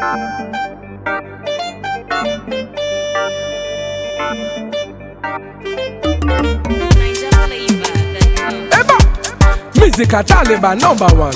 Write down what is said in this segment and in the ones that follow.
Musical Taliban #1.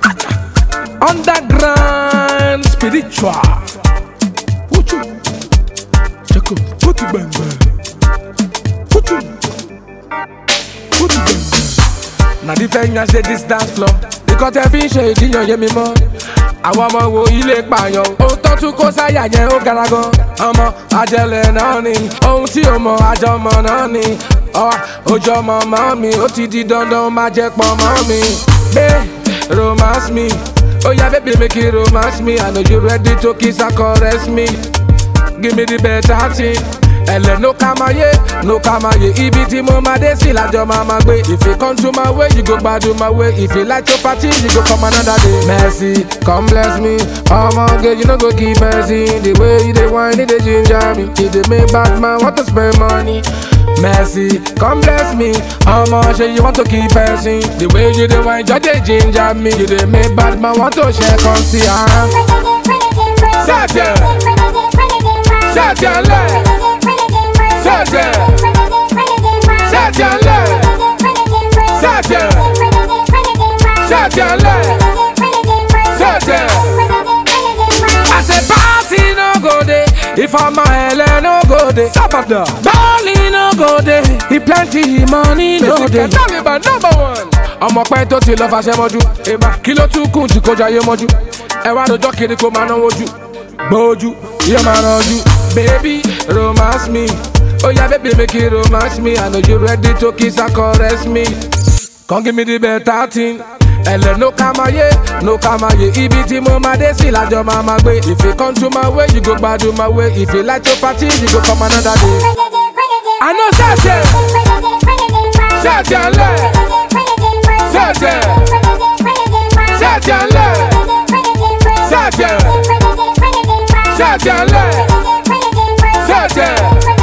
Underground spiritual. Wuchu. Check out. Put it bang bang. Put it. Put it bang bang. Now the fingers say this dance floor. Because every shade in your yemi mo. Àwọn ọmọ wo ilé pààyàn. Ó tọ́tún kó sáyà yẹn ó gara gan. Ọmọ ajẹlẹ̀ náà ni. Ohun tí o mọ̀ àjọmọ̀ náà ni. Ojú ọmọ mọ́ mi, ó ti di dandan ó máa jẹ́ pọ̀ mọ́ mi. Romance me, oh yeah baby make it romance me. I know you ready to kiss and caress me. Give me the better thing. Ẹlẹ no kamaye, no kamaye. Ibi tí mo máa dé sí lájọ máa gbé. If you come to my way, you go gbádùn my way. If you like to party, you go come another day. Mercy, come bless me. Girl, you no go keep mercy. The way you dey whine, it dey ginger me. It dey make bad man want to spend money. Mercy, come bless me. Say you want to keep passing. The way you dey whine, just dey ginger me. You dey make bad man want to share, come see Satan, Satan, Satan, Satan, Satan, Satan, Satan. I say party no go dey. If I'm a hell no go dey. Sabada, Bali no go dey. He plenty money no dey. Taliban #1. Ọmọ pẹ́ tó ti lọ fàṣẹ mọ́jú. Kí ló tún kùn jù kọjá ayé mọ́jú. Ẹ wá lọ́jọ́ kiri kó máa náwó jù. Gbójú, yóò máa rànjú. Baby, romance me. Oh yeah, baby, make it romance me. I know you ready to kiss and caress me. Come give me the better thing. Ẹlẹ no kamaye, no kamaye. Ibi tí mo máa dé sí lájọ máa gbé. If you come to my way, you go gbádùn my way. If you like to party, you go come another day. I know Satan, Satan, Satan, Satan, Satan, Satan, Satan.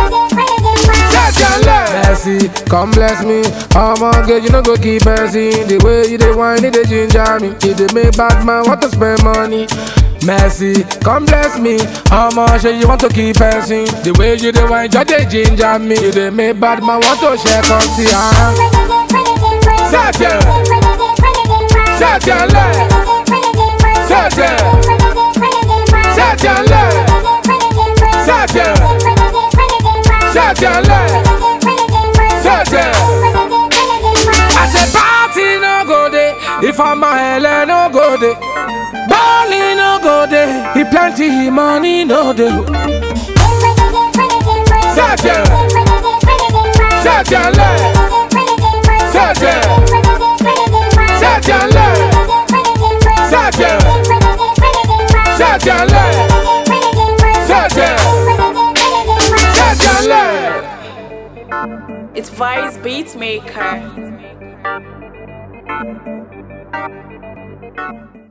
Mercy, come bless me. Girl, you no go keep mercy. The way you dey whine, it dey ginger me. It dey make bad man want to spend money. Mercy, come bless me. Say you want to keep passing. The way you dey whine, just dey ginger me. You dey make bad man want to share, come see Satan, Satan, Satan, Satan, Satan, Satan, Satan. I say party no go dey. If I'm a hell no go dey. Bali no go dey. He plenty money no dey. Satan, Satan, Satan, Satan, Satan, Satan, Satan, Satan. It's Vice Beatmaker.